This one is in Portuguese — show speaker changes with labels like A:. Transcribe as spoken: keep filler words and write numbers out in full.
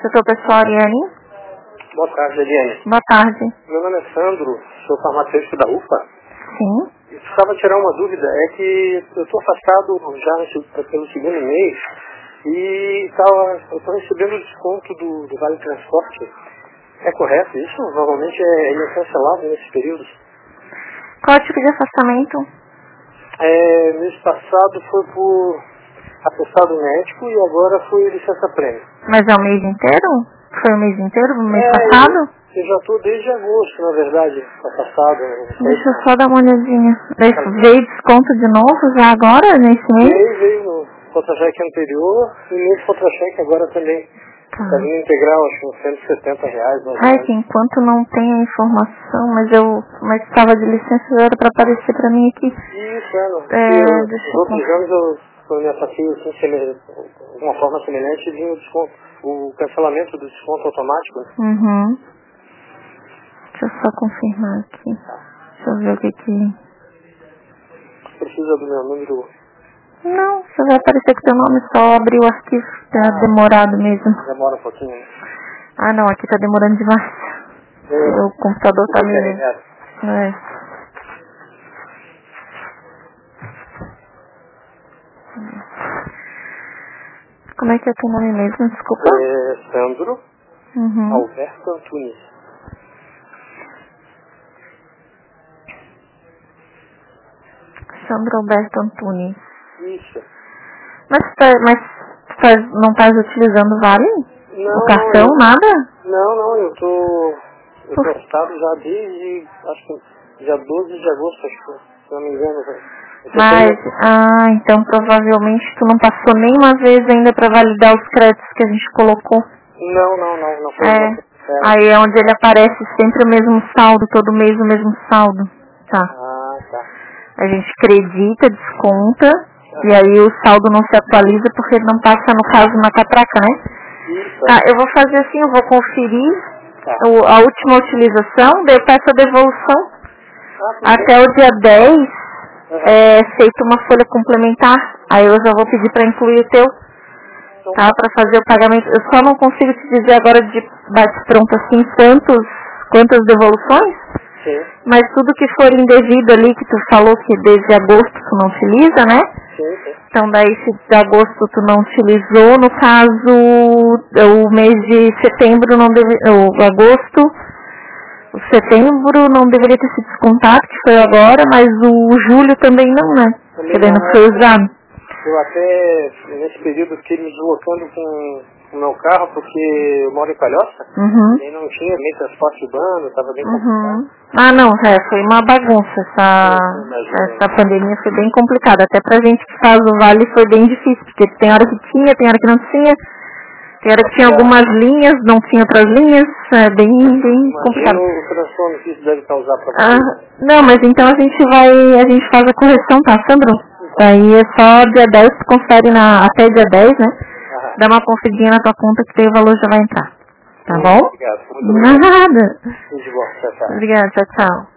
A: Setor pessoal, Ariane.
B: Boa tarde, Eliane.
A: Boa tarde.
B: Meu nome é Sandro, sou farmacêutico da U F A.
A: Sim.
B: Eu precisava tirar uma dúvida, é que eu estou afastado já nesse, pelo segundo mês e tava, eu estou recebendo o desconto do, do Vale Transporte. É correto isso? Normalmente é, ele é cancelado nesse período.
A: Qual tipo de afastamento?
B: É, mês passado foi por atestado médico e agora foi licença-prêmio.
A: Mas é o mês inteiro? Foi o mês inteiro, o mês
B: É,
A: passado?
B: Eu, eu já estou desde agosto, na verdade, afastado.
A: Deixa eu só dar uma olhadinha. Veio desconto de novo já agora, nesse mês?
B: Veio, veio no contra-cheque anterior e nesse contra-cheque agora também.
A: Tá.
B: Está vindo integral, acho que uns cento e setenta reais. Mais
A: Ai, que enquanto não tem a informação, mas eu mas estava de licença, já era para aparecer para mim aqui.
B: Isso, é, não.
A: É,
B: eu,
A: deixa
B: os
A: eu
B: outros anos eu, eu me afastei assim, semelhante, de uma forma semelhante e vinha o desconto, o cancelamento do desconto automático.
A: Uhum. Deixa eu só confirmar aqui. Deixa eu ver o que que...
B: Precisa do meu número.
A: Não, só vai aparecer com teu nome, só abrir o arquivo. Tá ah, demorado mesmo.
B: Demora um pouquinho, né?
A: Ah, não, aqui tá demorando demais.
B: É,
A: o computador tá me... É. Como é que é teu nome mesmo? Desculpa.
B: É Sandro
A: uhum.
B: Alberto Antunes.
A: Sandro Alberto Antunes.
B: Isso.
A: Mas, tá, mas tá, não estás utilizando Vale?
B: Não,
A: o cartão,
B: não, eu,
A: nada?
B: Não, não, eu tô... Eu tô afastado já desde, acho que dia doze de agosto, acho que, se não me engano.
A: Mas,
B: tendo...
A: ah, então provavelmente tu não passou nenhuma vez ainda para validar os créditos que a gente colocou.
B: Não, não, não, não foi.
A: É,
B: uma... é.
A: Aí é onde ele aparece sempre o mesmo saldo, todo mês o mesmo saldo. Tá.
B: Ah, tá.
A: A gente acredita, desconta, ah. E aí o saldo não se atualiza porque ele não passa, no caso, na catraca, né?
B: Isso.
A: Tá, eu vou fazer assim, eu vou conferir
B: tá.
A: o, a última utilização, daí eu peço a devolução.
B: Ah,
A: até o dia dez
B: uhum.
A: é feita uma folha complementar, aí eu já vou pedir para incluir o teu, então, tá? Para fazer o pagamento. Eu só não consigo te dizer agora de bate pronto assim quantos, quantas devoluções,
B: sim.
A: Mas tudo que for indevido ali, que tu falou que desde agosto tu não utiliza, né?
B: Sim, sim.
A: Então daí se de agosto tu não utilizou, no caso o mês de setembro não deve, o agosto, o setembro não deveria ter sido descontado, que foi agora, mas o julho também não, né? Também não, não foi usado.
B: Eu até, nesse período, fiquei me deslocando com o meu carro, porque eu moro em Palhoça,
A: uhum.
B: E não tinha meio transporte urbano, estava bem
A: uhum.
B: complicado.
A: Ah, não, é, foi uma bagunça, essa, essa pandemia foi bem complicada, até pra gente que faz o Vale foi bem difícil, porque tem hora que tinha, tem hora que não tinha, tem hora que tinha algumas linhas, não tinha outras linhas, é bem, bem complicado.
B: Imagino o transtorno que isso deve causar para você.
A: Ah, não, mas então a gente vai, a gente faz a correção, tá, Sandro? Aí é só dia dez, tu confere na, até dia dez, né? Aham. Dá uma conferidinha na tua conta que teu valor já vai entrar. Tá bom?
B: Obrigado. Muito obrigado.
A: Nada.
B: Tudo de bom. Tchau, tchau.
A: Obrigada, tchau, tchau.